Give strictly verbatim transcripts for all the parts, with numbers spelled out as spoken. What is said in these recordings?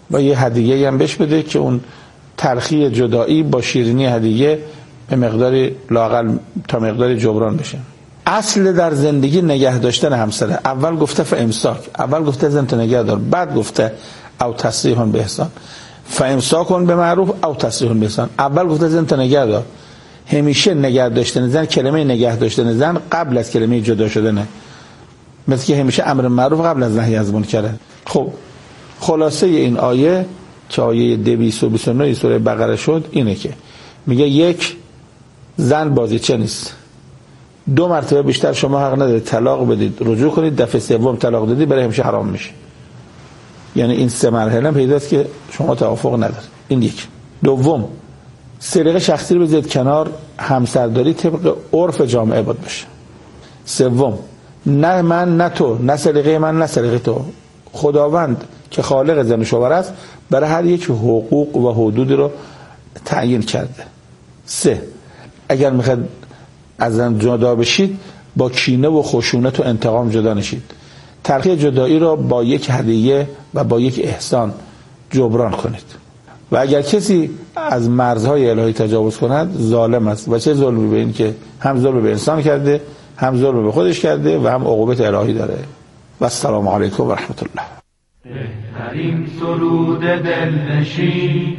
و یه هدیه هم بهش بده که اون تلخی جدایی با شیرینی هدیه به مقداری لااقل تا مقداری جبران بشه. اصل در زندگی نگه داشتن همسره. اول گفته فامساک، اول گفته زنت نگه دار، بعد گفته او تسریح به احسان. فامساک به معروف او تسریح به احسان. اول گفته زنت نگه دار. همیشه نگه داشتن زن، کلمه نگه داشتن زن قبل از کلمه جدا شدنه، مثل که همیشه امر معروف قبل از نهی از منکره. خب خلاصه این آیه که آیه دویست و بیست و نه سوره بقره شد اینه که میگه یک، زن بازیچه نیست. دو مرتبه بیشتر شما حق ندارید طلاق بدید، رجوع کنید، دفعه سوم طلاق دادید برای همیشه حرام میشه. یعنی این سه مرحله پیداست که شما توافق ندارید. این یک. دوم، سلیقه شخصی رو بذارید کنار، همسرداری طبق عرف جامعه باید باشه. سوم، نه من نه تو، نه سلیقه من نه سلیقه تو. خداوند که خالق زن و شوهر است برای هر یک حقوق و حدودی رو تعیین کرده. سه، اگر میخواد از زن جدا بشید با کینه و خشونت و انتقام جدا نشید. تلخی جدایی را با یک هدیه و با یک احسان جبران کنید. و اگر کسی از مرزهای الهی تجاوز کند ظالم است. و چه ظلمی به این که هم ظلم به انسان کرده، هم ظلم به خودش کرده و هم عقوبت الهی داره. و السلام علیکم و رحمت الله. بهترین سرود دلنشین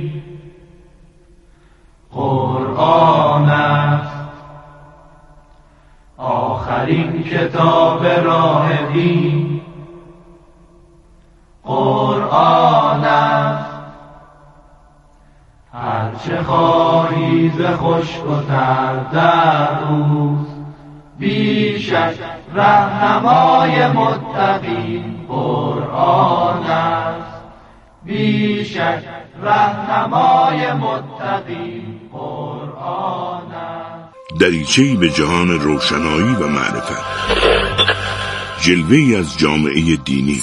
قرآن است، آخرین کتاب راه دین قرآن است. هرچه خواهی ز خشک و تر در روز، بیشک رهنمای متقین قرآن است. بیشک رهنمای متقین قرآن است. دریچه‌ای به جهان روشنایی و معرفت، جلوه‌ای از جامعه دینی.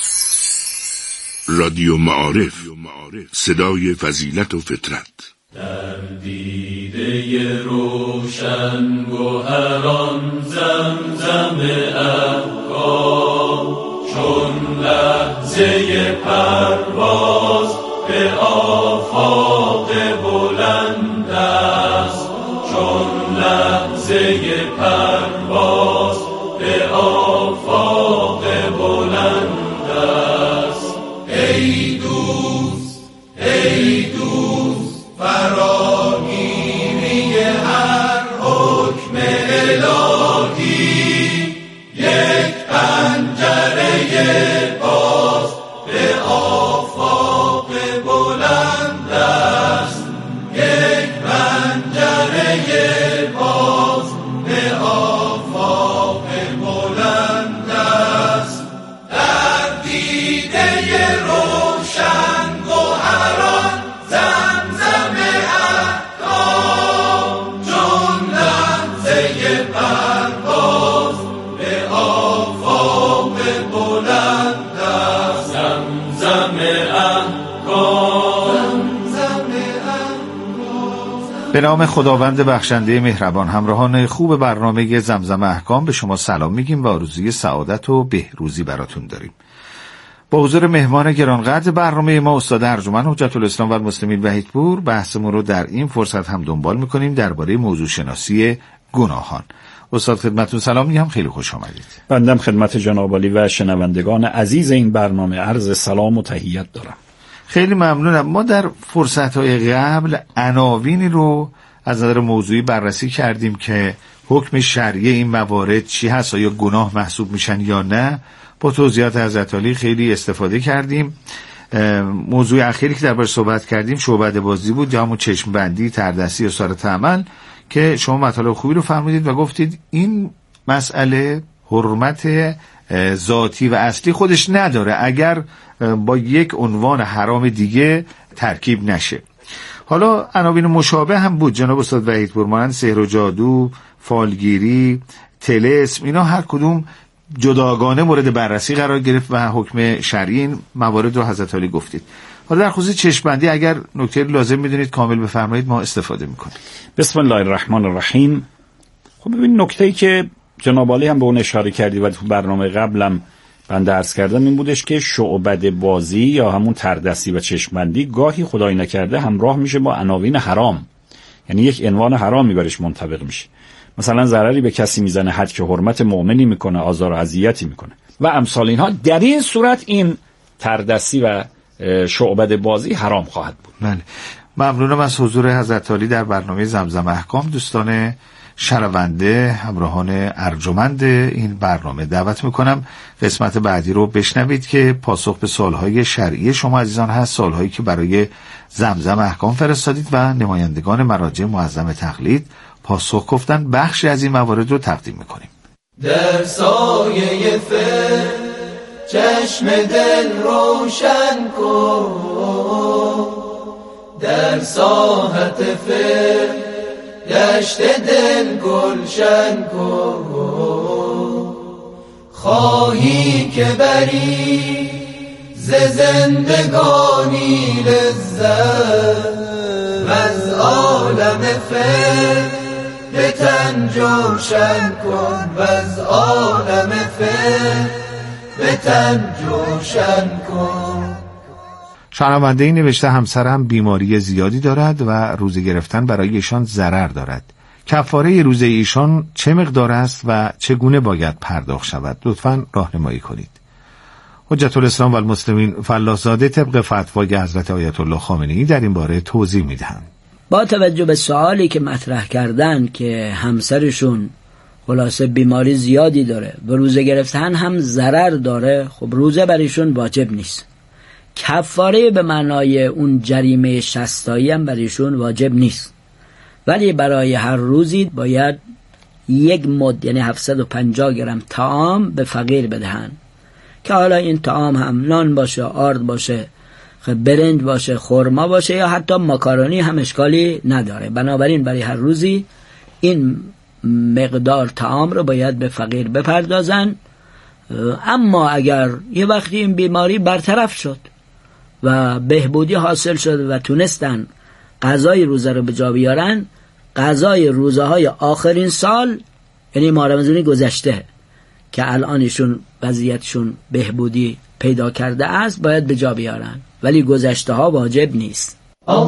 رادیو معارف، صدای فضیلت و فطرت. در دیده روشن گوهران زمزم احکام، چون لحظه پرواز به آفاق بلند است. چون لحظه پرواز به آفاق بلند است. ای دوست، ای دوست، فراگیری هر حکم الهی یک پنجره باز به آفاق بلند است. یک پنجره باز به آفاق بلند است. در دیده روشن گوهران زمزم احکام، چون لحظه پرواز به آفاق بلند است. زمزم احکام، زمزم احکام. به نام خداوند بخشنده مهربان. همراهان خوب برنامه زمزم احکام به شما سلام میگیم و آرزوی سعادت و بهروزی براتون داریم. با حضور مهمان گرانقدر برنامه ما استاد ارجمند حجت الاسلام و المسلمین وحیدپور، بحثمون رو در این فرصت هم دنبال میکنیم درباره موضوع شناسی گناهان. استاد خدمتتون سلام میگم، خیلی خوش آمدید. بنده خدمت جناب عالی و شنوندگان عزیز این برنامه عرض سلام و تحیت دارم. خیلی ممنونم. ما در فرصت‌های قبل عناوینی رو از نظر موضوعی بررسی کردیم که حکم شرعی این موارد چی هست، آیا گناه محسوب میشن یا نه. با توضیحات حضرت عالی خیلی استفاده کردیم. موضوع اخیری که درباره صحبت کردیم شعبده بازی بود یا همون چشم بندی، تردستی و سارت عمل که شما مطالب خوبی رو فرمودید و گفتید این مسئله حرمت ذاتی و اصلی خودش نداره اگر با یک عنوان حرام دیگه ترکیب نشه. حالا عناوین مشابه هم بود جناب استاد وحیدپور، مانند سحر و جادو، فالگیری، طلسم، اینا هر کدوم جداگانه مورد بررسی قرار گرفت و حکم شرعی این موارد رو حضرت علی گفتید. حالا در خصوص چشم‌بندی اگر نکته لازم میدونید کامل بفرمایید، ما استفاده میکنیم. بسم الله الرحمن الرحیم. خب ببین نکته‌ای که جناب عالی هم به اون اشاره کردی و تو برنامه قبلم بنده عرض کردم این بودش که شعبده بازی یا همون تردستی و چشمبندی گاهی خدای نکرده همراه میشه با عناوین حرام، یعنی یک عنوان حرامی برش منطبق میشه. مثلا ضرری به کسی میزنه، حد که حرمت مؤمنی میکنه، آزار و اذیتی میکنه و امثال اینها. در این صورت این تردستی و شعبده بازی حرام خواهد بود. بله، ممنونم از حضور حضرت عالی در برنامه زمزم احکام. دوستان شنونده، همراهان ارجمند این برنامه، دعوت میکنم قسمت بعدی رو بشنوید که پاسخ به سوالهای شرعی شما عزیزان هست، سوالهایی که برای زمزم احکام فرستادید و نمایندگان مراجع معظم تقلید پاسخ گفتن. بخشی از این موارد رو تقدیم میکنیم. در سایه فر چشم دل روشن کن، در ساحت فر دشت دل گلشن کن، خواهی که بری ز زندگانی لذت و از عالم فر به تن جوشن کن، و از عالم فر به تن جوشن کن. شنونده این نوشته همسرم بیماری زیادی دارد و روزه گرفتن برای ایشان ضرر دارد. کفاره روزه ایشان چه مقدار است و چگونه باید پرداخت شود؟ لطفاً راهنمایی کنید. حجت الاسلام و المسلمین فلاح‌زاده طبق فتوای حضرت آیت الله خامنه‌ای در این باره توضیح میدهند. با توجه به سوالی که مطرح کردن که همسرشون خلاصه بیماری زیادی داره و روزه گرفتن هم ضرر داره، خب روزه برایشون واجب نیست. کفاره به معنای اون جریمه شصتایی هم برایشون واجب نیست، ولی برای هر روزی باید یک مد یعنی هفتصد و پنجاه گرم طعام به فقیر بدهن، که حالا این طعام هم نان باشه، آرد باشه، برنج باشه، خرما باشه یا حتی ماکارونی هم اشکالی نداره. بنابراین برای هر روزی این مقدار طعام رو باید به فقیر بپردازن. اما اگر یه وقتی این بیماری برطرف شد و بهبودی حاصل شد و تونستن قضای روزه رو به جا بیارن، قضای روزه های آخرین سال یعنی ماه رمضان گذشته که الانشون وضعیتشون بهبودی پیدا کرده است باید به جا بیارن، ولی گذشته ها واجب نیست.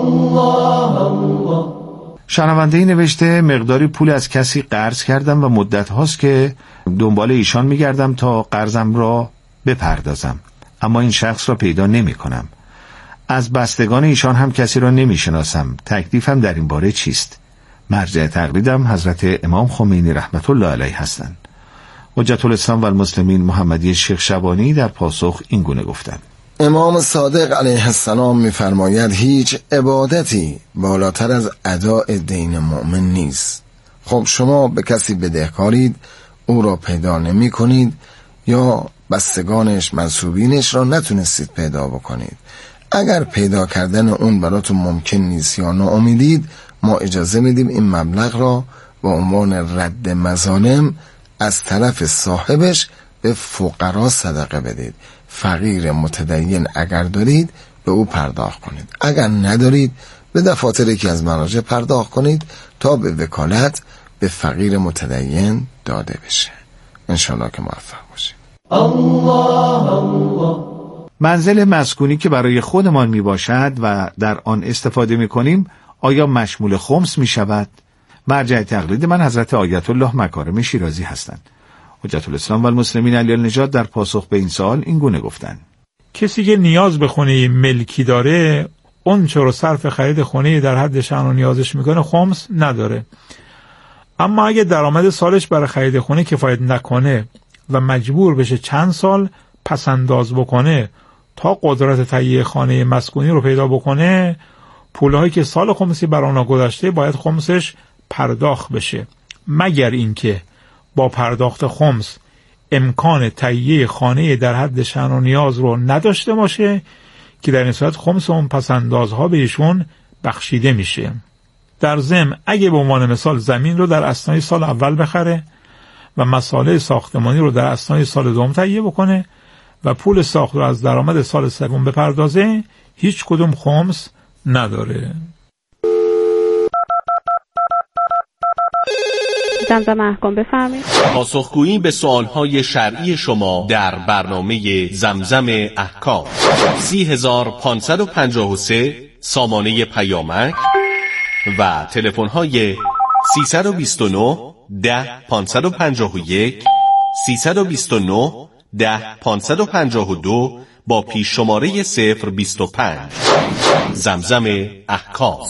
الله الله. شنونده نوشته مقداری پول از کسی قرض کردم و مدت هاست که دنبال ایشان میگردم تا قرضم را بپردازم، اما این شخص را پیدا نمی کنم. از بستگان ایشان هم کسی را نمی شناسم. تکلیفم در این باره چیست؟ مرجع تقلیدم حضرت امام خمینی رحمت الله علیه هستند. حجت الاسلام و المسلمین محمدی شیخ شبانی در پاسخ این گونه گفتند. امام صادق علیه السلام می‌فرماید هیچ عبادتی بالاتر از اداء دین مؤمن نیست. خب شما به کسی بدهکارید، او را پیدا نمی کنید یا بستگانش منسوبینش را نتونستید پیدا بکنید. اگر پیدا کردن اون براتون ممکن نیست یا ناامیدید، ما اجازه میدیم این مبلغ را با عنوان رد مظالم از طرف صاحبش به فقرا صدقه بدید. فقیر متدین اگر دارید به او پرداخت کنید، اگر ندارید به دفاتر یکی از مراجع پرداخت کنید تا به وکالت به فقیر متدین داده بشه. انشاءالله که موفق باشید. الله الله. منزل مسکونی که برای خودمان می باشد و در آن استفاده می کنیم آیا مشمول خمس می شود؟ مرجع تقلید من حضرت آیت الله مکارم شیرازی هستند. حجت الاسلام و المسلمین علی النجات در پاسخ به این سوال این گونه گفتند. کسی که نیاز به خونه ملکی داره، اون چرا صرف خرید خونه در حد شأن و نیازش میکنه خمس نداره. اما اگه درآمد سالش برای خرید خونه کفایت نکنه و مجبور بشه چند سال پس انداز بکنه تا قدرت تهیه خانه مسکونی رو پیدا بکنه، پولهایی که سال خمسی بر آنها گذشته باید خمسش پرداخت بشه، مگر اینکه با پرداخت خمس امکان تهیه خانه در حد شأن و نیاز رو نداشته باشه که در این صورت خمس اون پسندازها به ایشون بخشیده میشه. در ضمن اگه به عنوان مثال زمین رو در اثنای سال اول بخره و مسائل ساختمانی رو در اثنای سال دوم تهیه بکنه و پول ساخت رو از درآمد سال سوم بپردازه، هیچ کدوم خمس نداره. زمزمه احکام، بفرمایید. پاسخگویی به سوالهای شرعی شما در برنامه زمزم احکام. سی هزار پانصد و پنجاه و سه سامانه پیامک و تلفن‌های سیصد و بیست و نه ده پانصد و پنجاه و یک، سیصد و بیست و نه ده پانصد و پنجاه و دو با پیش شماره صفر بیست و پنج. زمزم احکام.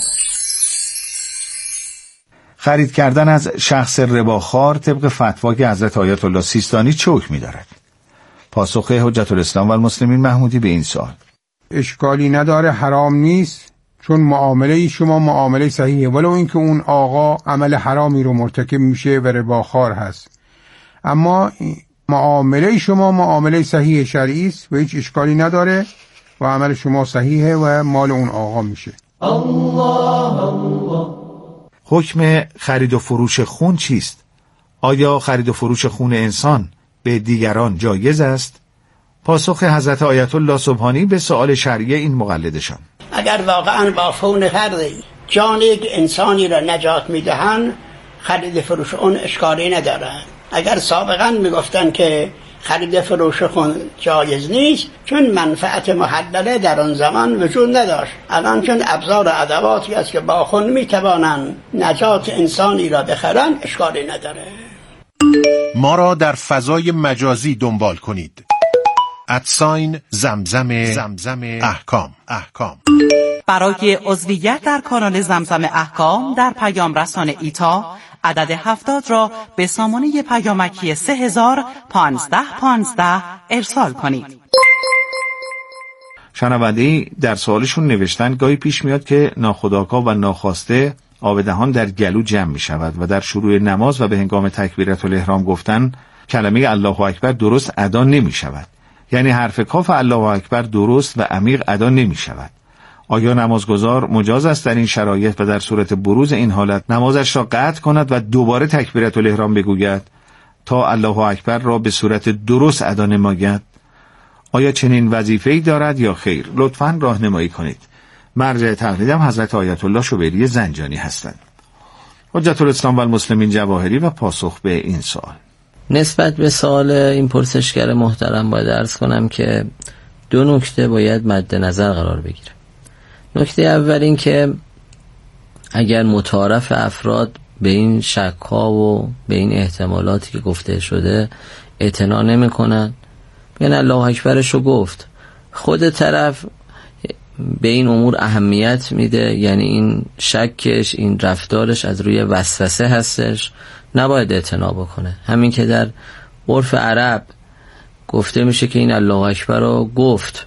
خرید کردن از شخص رباخوار طبق فتوای حضرت آیت الله سیستانی چه حکمی دارد؟ پاسخ حجت الاسلام و المسلمین محمودی به این سوال: اشکالی نداره، حرام نیست، چون معامله شما معامله صحیحه، ولو اینکه اون آقا عمل حرامی رو مرتکب میشه و رباخوار هست، اما معامله شما معامله صحیح شرعی است و هیچ اشکالی نداره و عمل شما صحیحه و مال اون آقا میشه. الله الله. حکم خرید و فروش خون چیست؟ آیا خرید و فروش خون انسان به دیگران جایز است؟ پاسخ حضرت آیت الله سبحانی به سؤال شرعی این مقلدشان: اگر واقعا با خون خردی جان یک انسانی را نجات میدهند، خرید فروش اون اشکالی ندارد. اگر سابقا میگفتن که خرید فروش خون جایز نیست چون منفعت محدده در آن زمان وجود نداشت، الان چون ابزار و ادواتی است که با خون میتوانند نجات انسانی را بخرند، اشکالی نداره. ما را در فضای مجازی دنبال کنید. ادساین زمزم زمزم احکام احکام. برای عضویت در کانال زمزم احکام در پیام رسان ایتا عدد هفتاد را به سامانه پیامکی سه هزار پانزده پانزده ارسال کنید. شنونده‌ای در سوالشون نوشتن گاهی پیش میاد که ناخودآگاه و ناخواسته آب دهان در گلو جمع می شود و در شروع نماز و به هنگام تکبیرت الاحرام گفتن کلمه الله اکبر درست ادا نمی شود، یعنی حرف کاف الله اکبر درست و عمیق ادا نمی شود. آیا نمازگزار مجاز است در این شرایط و در صورت بروز این حالت نمازش را قطع کند و دوباره تکبیرت الاحرام بگوید تا الله اکبر را به صورت درست ادا نماید؟ آیا چنین وظیفه‌ای دارد یا خیر؟ لطفاً راهنمایی کنید. مرجع تقلیدم حضرت آیت الله شبیری زنجانی هستند. حجت الاسلام و المسلمین جواهری و پاسخ به این سوال. نسبت به سوال این پرسشگر محترم باید عرض کنم که دو نکته باید مد نظر قرار بگیره. نکته اول این که اگر متعارف افراد به این شک‌ها و به این احتمالاتی که گفته شده اعتنا نمی‌کنن، یعنی الله اکبرش رو گفت، خود طرف به این امور اهمیت میده، یعنی این شکش، این رفتارش از روی وسوسه هستش، نباید اعتنا بکنه. همین که در عرف عرب گفته میشه که این الله اکبر رو گفت،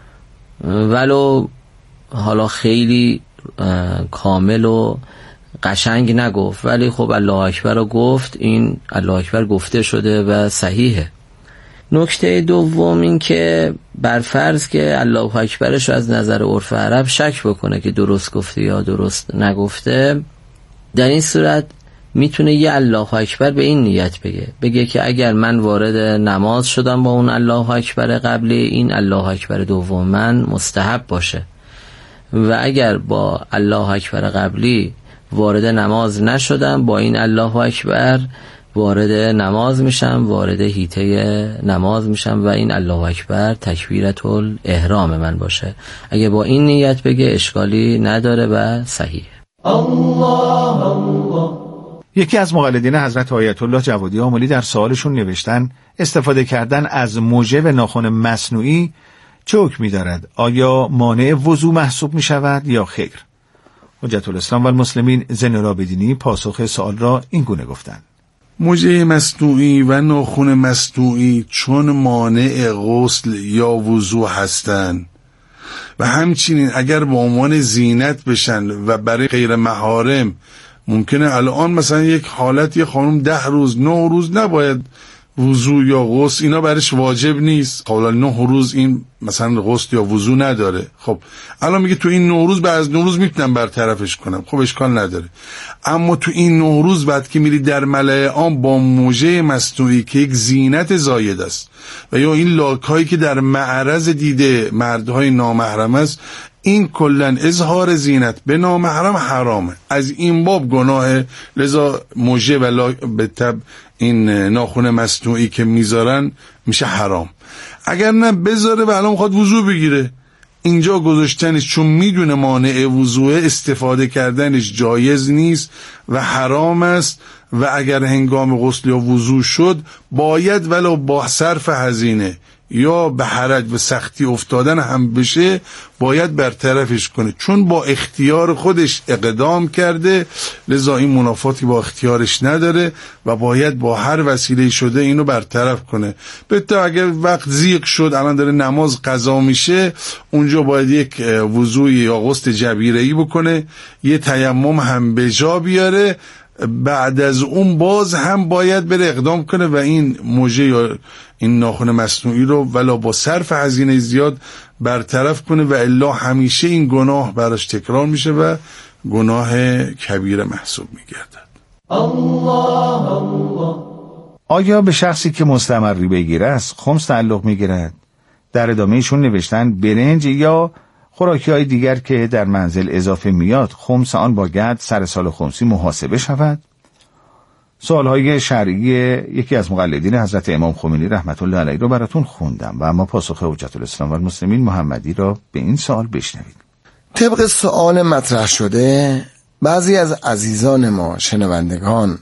ولو حالا خیلی کامل و قشنگ نگفت، ولی خب الله اکبر رو گفت، این الله اکبر گفته شده و صحیحه. نکته دوم این که برفرض که الله اکبرش رو از نظر عرف عرب شک بکنه که درست گفته یا درست نگفته، در این صورت میتونه یه الله اکبر به این نیت بگه بگه که اگر من وارد نماز شدم با اون الله اکبر قبلی، این الله اکبر دوم من مستحب باشه، و اگر با الله اکبر قبلی وارد نماز نشدم، با این الله اکبر وارد نماز میشم، وارد هیته نماز میشم و این الله اکبر تکبیرت الاحرام من باشه. اگه با این نیت بگه اشکالی نداره و صحیح. الله الله. یکی از مقلدین حضرت آیت الله جوادی آملی در سوالشون نوشتن استفاده کردن از مژه و ناخن مصنوعی چه حکمی دارد؟ آیا مانع وضو محسوب می شود یا خیر؟ حجت الاسلام و المسلمین زین العابدینی پاسخ سوال را این گونه گفتند: مژه مصنوعی و ناخن مصنوعی چون مانع غسل یا وضو هستند و همچنین اگر به عنوان زینت بشن و برای غیر محارم، ممکنه الان مثلا یک حالت یه خانم ده روز نه روز نباید وضو یا غسل، اینا برش واجب نیست، حالا نه روز این مثلا غسل یا وضو نداره، خب الان میگه تو این نه روز بعد از نه روز میتونم برطرفش کنم، خب اشکال نداره. اما تو این نه روز بعد که میری در ملأ عام با مژه مصنوعی که یک زینت زاید است و یا این لاک‌هایی که در معرض دیده مردهای نامحرم است، این کلن اظهار زینت به نامحرم حرامه، از این باب گناه. لذا موجه و به تب این ناخن مصنوعی که میذارن میشه حرام. اگر نه بذاره و الان میخواد وضو بگیره، اینجا گذاشتنش چون میدونه مانع وضوء، استفاده کردنش جایز نیست و حرام است و اگر هنگام غسل یا وضو شد باید ولو با صرف هزینه یا به حرج و سختی افتادن هم بشه باید برطرفش کنه، چون با اختیار خودش اقدام کرده، لذا این منافاتی با اختیارش نداره و باید با هر وسیله شده اینو برطرف کنه. بهتر اگر وقت زیق شد الان داره نماز قضا میشه، اونجا باید یک وضوء یا غسل جبیره‌ای بکنه، یه تیمم هم به جا بیاره، بعد از اون باز هم باید بره اقدام کنه و این موجه یا این ناخن مصنوعی رو ولا با صرف هزینه زیاد برطرف کنه و الا همیشه این گناه براش تکرار میشه و گناه کبیره محسوب میگردد. الله الله. آیا به شخصی که مستمری بگیره است خمس تعلق میگیرد؟ در ادامهشون نوشتن برنج یا خوراکی های دیگر که در منزل اضافه میاد خمس آن باید سر سال خمسی محاسبه شود؟ سوالهای شرعی یکی از مقلدین حضرت امام خمینی رحمت الله علیه رو براتون خوندم و اما پاسخ حجت الاسلام و المسلمین محمدی را به این سوال بشنوید. طبق سوال مطرح شده، بعضی از عزیزان ما شنوندگان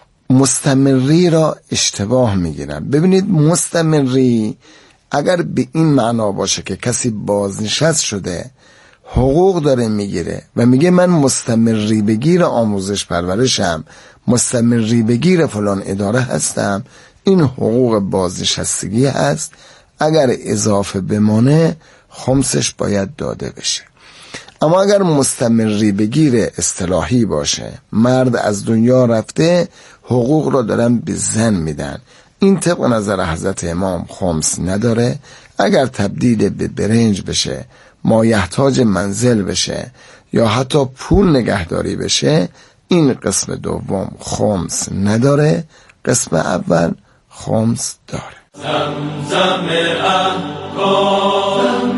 مستمری را اشتباه میگیرن. ببینید، مستمری اگر به این معنا باشه که کسی بازنشست شده حقوق داره میگیره و میگه من مستمری بگیر آموزش پرورشم، مستمری بگیر فلان اداره هستم، این حقوق بازنشستگی هست. اگر اضافه بمانه خمسش باید داده بشه. اما اگر مستمری بگیر اصطلاحی باشه، مرد از دنیا رفته، حقوق را دارن به زن میدن، این طبق نظر حضرت امام خمس نداره. اگر تبدیل به برنج بشه، مایحتاج منزل بشه یا حتی پول نگهداری بشه، این قسم دوم خمس نداره، قسم اول خمس داره. زمزم احکام.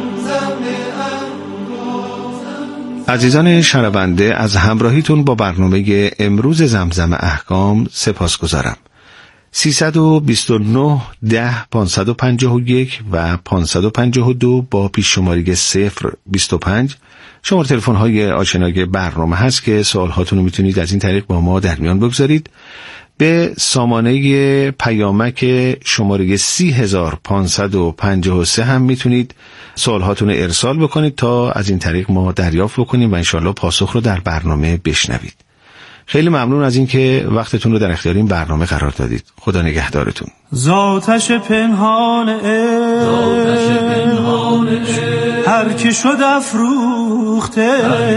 عزیزان شنونده، از همراهیتون با برنامه امروز زمزم احکام سپاس گذارم. سیصد و بیست و نه ده پانصد و پنجاه و یک و پانصد و پنجاه و دو با پیش شماره صفر بیست و پنج شماره تلفن های آشنای برنامه هست که سوال هاتون رو میتونید از این طریق با ما در میان بگذارید. به سامانه پیامک شماره سی هزار پانصد و پنجاه و سه هم میتونید سوال هاتون رو ارسال بکنید تا از این طریق ما دریافت بکنیم و انشالله پاسخ رو در برنامه بشنوید. خیلی ممنون از این که وقتتون رو در اختیار این برنامه قرار دادید. خدا نگهدارتون. ذاتش پنهان عشق هر که شد افروخته،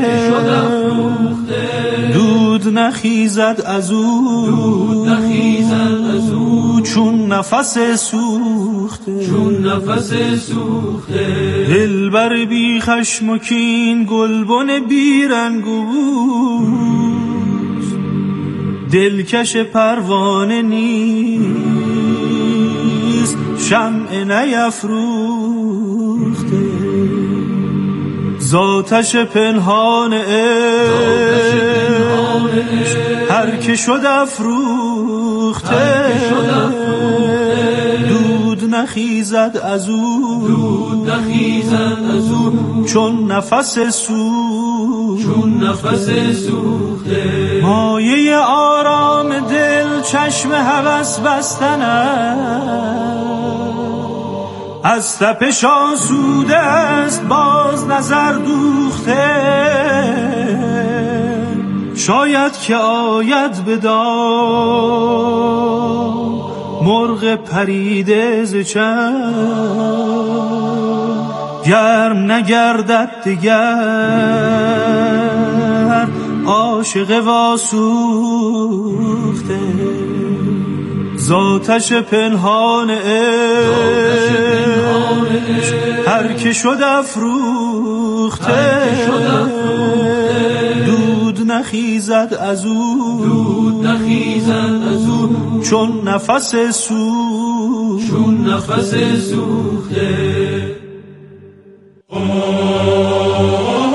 دود نخیزد از او چون نفس سوخته، دلبر بی خشم و کین گلبن بی رنگ و دلکش پروانه نیست، شمع نیفروخته. ذاتش پنهان عشق هر که شد افروخته، دود نخیزد از او چون نفس سوخته. مایه آرام دل چشم هوس بستن از تپش آسوده است باز نظر دوخته. شاید که آید به دام مرغ پریده ز چشم، گرم نگردد دگر عاشق واسوخته. ذاتش پنهان عشق هر که شد افروخته، دود نخیزد از او چون نفس سوخته.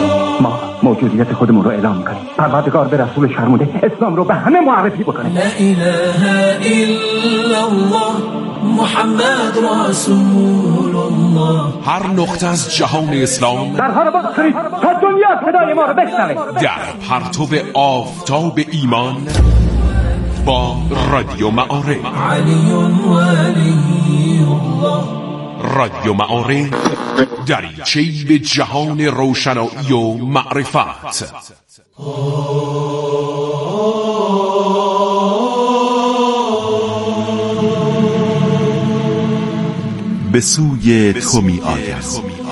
موجودیت خودمون رو اعلام میکنیم. پروردگار به رسول شرموده اسلام رو به همه معرفی بکنه. لا اله الا الله محمد رسول الله. هر نقطه از جهان اسلام درها رو باز کنید تا دنیا صدای ما رو بشنوه. در پرتو آفتاب ایمان با رادیو معارف. علی ولی الله. رادیو معارف دریچه‌ای به جهان روشنایی و معرفت. به سوی تو می آید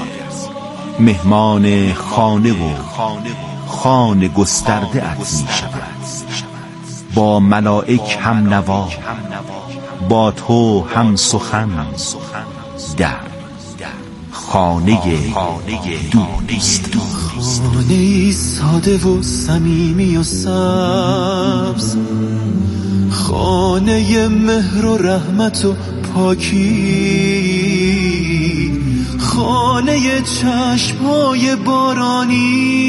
مهمان خانه و خانه گسترده ات می شود، با ملائک هم نوا، با تو هم سخن، در خانه دوست. خانه ساده و صمیمی و سبز، خانه مهر و رحمت و پاکی، خانه چشم‌های بارانی،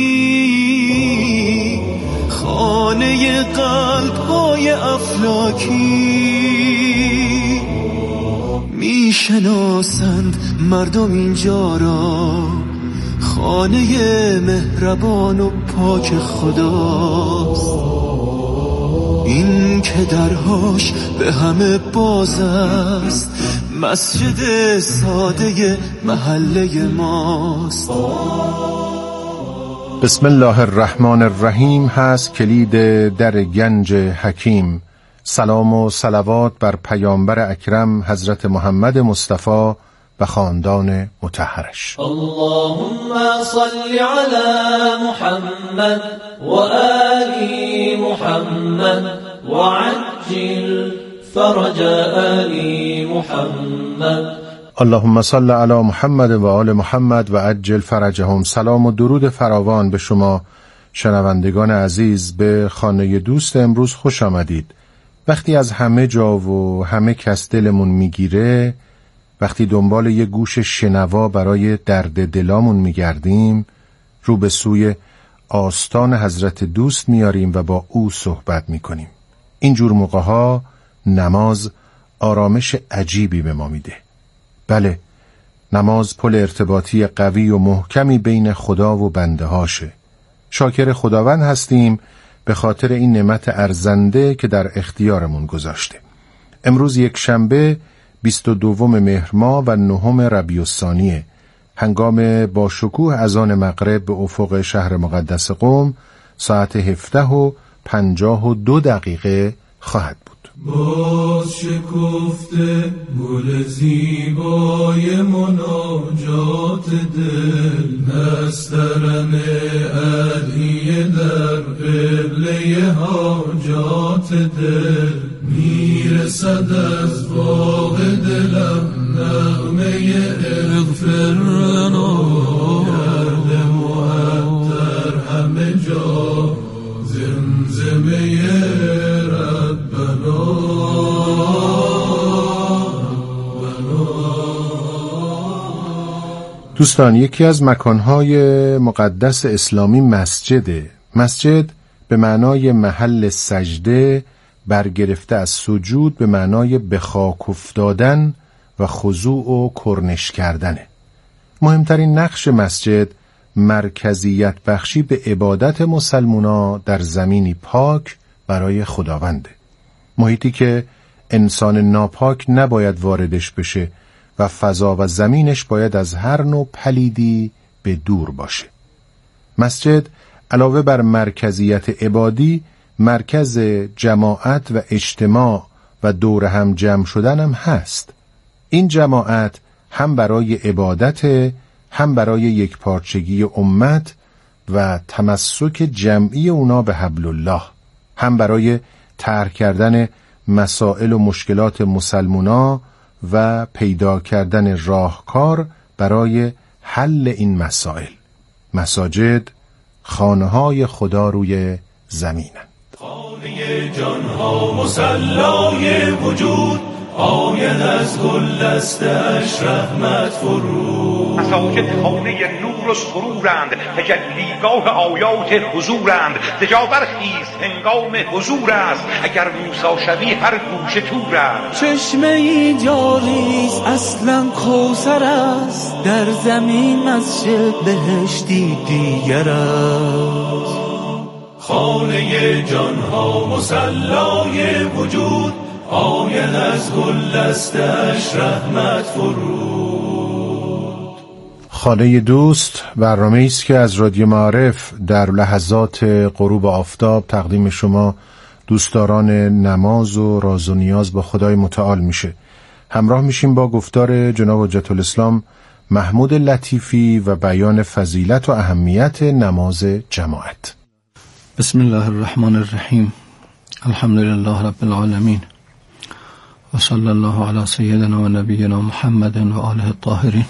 خانه قلب‌های افلاکی. میشناسند مردم اینجا را خانه مهربان و پاک خداست، این که درهاش به همه باز است، مسجد ساده محله ماست. بسم الله الرحمن الرحیم هست کلید در گنج حکیم. سلام و صلوات بر پیامبر اکرم حضرت محمد مصطفی و خاندان مطهرش. اللهم صل علی محمد و آل محمد و عجل فرج آل محمد. اللهم صل علی محمد و آل محمد و عجل فرجهم. سلام و درود فراوان به شما شنوندگان عزیز. به خانه دوست امروز خوش آمدید. وقتی از همه جا و همه کس دلمون میگیره، وقتی دنبال یه گوش شنوا برای درد دلامون میگردیم، رو به سوی آستان حضرت دوست میاریم و با او صحبت میکنیم. اینجور موقعها نماز آرامش عجیبی به ما میده. بله، نماز پل ارتباطی قوی و محکمی بین خدا و بنده هاشه. شاکر خداوند هستیم به خاطر این نعمت ارزنده که در اختیارمون گذاشته. امروز یک شنبه بیست و دوم مهر ماه و نهم ربیع الثانی، هنگام با شکوه اذان مغرب به افق شهر مقدس قم ساعت هفده و پنجاه و دو دقیقه خواهد بود. باز شکفته گل زیبای مناجات دل، نسترن ادعیه در قبله حاجات دل. میرسد از باغ دلم نغمه اغفرنا، گرد معطر همه جا زمزمه ربنا. دوستان، یکی از مکانهای مقدس اسلامی مسجده. مسجد به معنای محل سجده، برگرفته از سجود به معنای به خاک افتادن و خضوع و کرنش کردنه. مهمترین نقش مسجد مرکزیت بخشی به عبادت مسلمونا در زمینی پاک برای خداونده. محیطی که انسان ناپاک نباید واردش بشه و فضا و زمینش باید از هر نوع پلیدی به دور باشه. مسجد علاوه بر مرکزیت عبادی، مرکز جماعت و اجتماع و دور هم جمع شدن هم هست. این جماعت هم برای عبادت، هم برای یک پارچگی امت و تمسک جمعی اونا به حبل الله، هم برای طرح کردن مسائل و مشکلات مسلمونا و پیدا کردن راهکار برای حل این مسائل. مساجد خانه‌های خدا روی زمینند. خانه جانها مسلای وجود، آید از گل دستش رحمت فرو. مساجد خانه نور و سرورند، تجلیگاه آیات حضورند. دجاور خیز هنگام حضور است، اگر موسی شوی هر گوشه تور است. چشمه ای جاریست اصلا کوثر است، در زمین مسجد بهشتی دیگر است. خانه جانها مصلای وجود، آید از گل دستش رحمت فرود. خانه دوست برنامه‌ای است که از رادیو معارف در لحظات غروب آفتاب تقدیم شما دوستداران نماز و راز و نیاز با خدای متعال میشه. همراه میشیم با گفتار جناب حجت الاسلام محمود لطیفی و بیان فضیلت و اهمیت نماز جماعت. بسم الله الرحمن الرحیم. الحمد لله رب العالمین و صلی الله علی سیدنا و نبینا محمد و آله الطاهرین.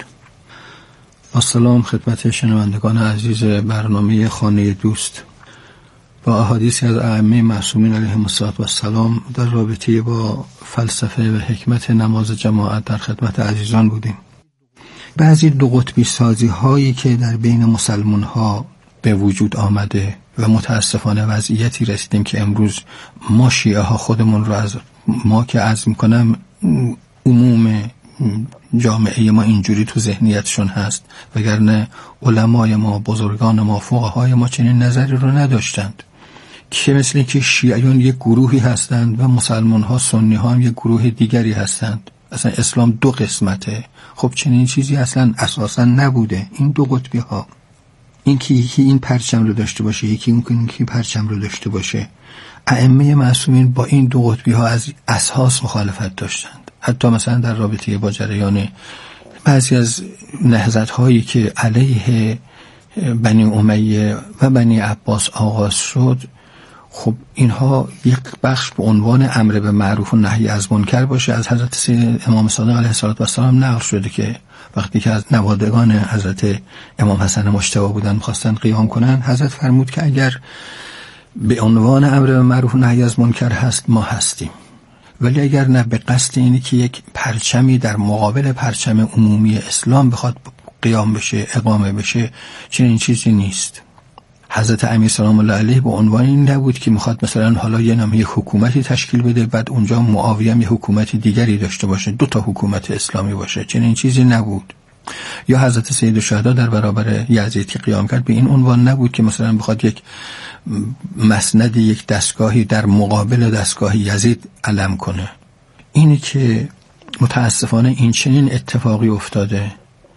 و سلام خدمت شنوندگان عزیز برنامه خانه دوست. با احادیثی از ائمه معصومین علیهم السلام در رابطه با فلسفه و حکمت نماز جماعت در خدمت عزیزان بودیم. بعضی دو قطبی سازی هایی که در بین مسلمان ها به وجود آمده و متاسفانه وضعیتی رسیدیم که امروز ما شیعه ها خودمون رو از ما که عزم کنم عموم جامعه ما اینجوری تو ذهنیتشون هست، وگرنه علمای ما، بزرگان ما، فقهای ما چنین نظری رو نداشتند که مثل که شیعیان یک گروهی هستند و مسلمان ها سنی ها هم یک گروه دیگری هستند. اصلا اسلام دو قسمته. خب چنین چیزی اصلا اساسا نبوده. این دو قطبی ها، این که یکی این پرچم رو داشته باشه، یکی اون که پرچم رو داشته باشه، ائمه معصومین با این دو قطبی ها از اساس مخالفت داشتند. حتی مثلا در رابطه با جریان بعضی از نهضت هایی که علیه بنی امیه و بنی عباس آغاز شد، خب اینها یک بخش به عنوان امر به معروف و نهی از منکر باشه از حضرت سید امام صادق علیه السلام نقل شده که وقتی که از نوادگان حضرت امام حسن مجتبی بودن می‌خواستن قیام کنن، حضرت فرمود که اگر به عنوان امر به معروف و نهی از منکر هست ما هستیم، ولی اگر نه به قصد اینی که یک پرچمی در مقابل پرچم عمومی اسلام بخواد قیام بشه، اقامه بشه، چنین چیزی نیست. حضرت امیر سلام الله علیه به عنوان این نبود که میخواد مثلا حالا یه نام یک حکومتی تشکیل بده بعد اونجا معاویه هم یه حکومت دیگری داشته باشه، دو تا حکومت اسلامی باشه، چنین چیزی نبود. یا حضرت سید الشهدا در برابر یزید که قیام کرد به این عنوان نبود که مثلا بخواد یک مسند، یک دستگاهی در مقابل دستگاه یزید علم کنه. اینی که متاسفانه این چنین اتفاقی افتاده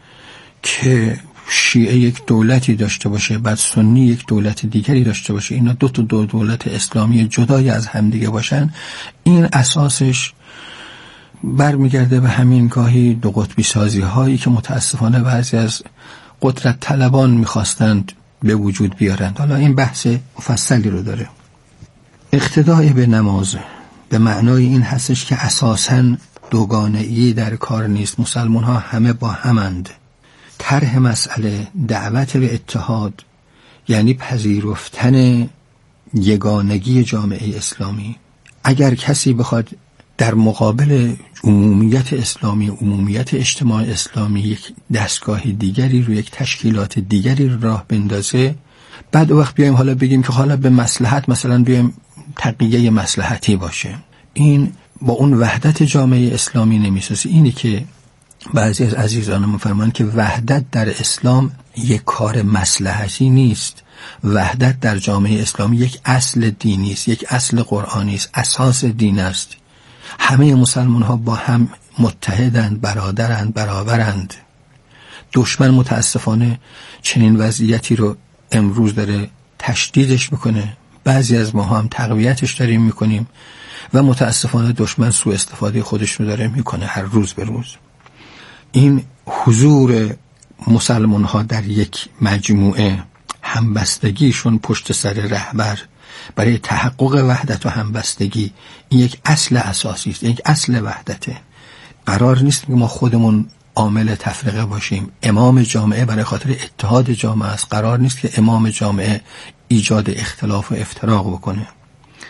که شیعه یک دولتی داشته باشه بعد سنی یک دولت دیگری داشته باشه، اینا دو تا دو دولت اسلامی جدای از همدیگه باشن، این اساسش برمیگرده به همین گاهی دو قطبی سازی هایی که متاسفانه بعضی از قدرت طلبان میخواستند به وجود بیارند. حالا این بحث مفصلی رو داره. اقتداء به نماز به معنای این هستش که اساساً دوگانه‌ای در کار نیست، مسلمان ها همه با همند. طرح مسئله دعوت به اتحاد یعنی پذیرفتن یگانگی جامعه اسلامی. اگر کسی بخواد در مقابل عمومیت اسلامی، عمومیت اجتماع اسلامی یک دستگاه دیگری رو، یک تشکیلات دیگری رو راه بندازه، بعد وقت بیایم حالا بگیم که حالا به مصلحت مثلا بیایم تقیه مصلحتی باشه، این با اون وحدت جامعه اسلامی نمیسازه. اینی که بعضی از عزیزان می‌فرمایند که وحدت در اسلام یک کار مصلحتی نیست، وحدت در جامعه اسلامی یک اصل دینی است، یک اصل قرآنی است، اساس دین است. همه مسلمان ها با هم متحدند، برادرند، برابرند. دشمن متاسفانه چنین وضعیتی رو امروز داره تشدیدش میکنه، بعضی از ما هم تقویتش داریم میکنیم و متاسفانه دشمن سوء استفاده خودش رو داره میکنه هر روز به روز. این حضور مسلمان ها در یک مجموعه، همبستگیشون پشت سر رهبر برای تحقق وحدت و همبستگی، این یک اصل اساسی است، یک اصل وحدته. قرار نیست که ما خودمون عامل تفرقه باشیم. امام جامعه برای خاطر اتحاد جامعه است، قرار نیست که امام جامعه ایجاد اختلاف و افتراق بکنه.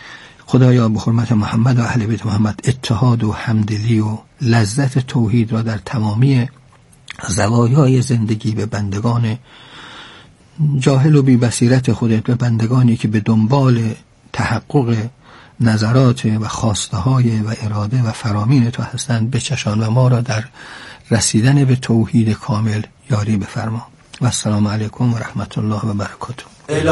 خدایا به حرمت محمد و اهل بیت محمد اتحاد و همدلی و لذت توحید را در تمامی زوایای زندگی به بندگان جاهل و بی بصیرت خودت، به بندگانی که به دنبال تحقق نظرات و خواسته های و اراده و فرامین تو هستند بچشان و ما را در رسیدن به توحید کامل یاری بفرما. و السلام علیکم و رحمت الله و برکاته.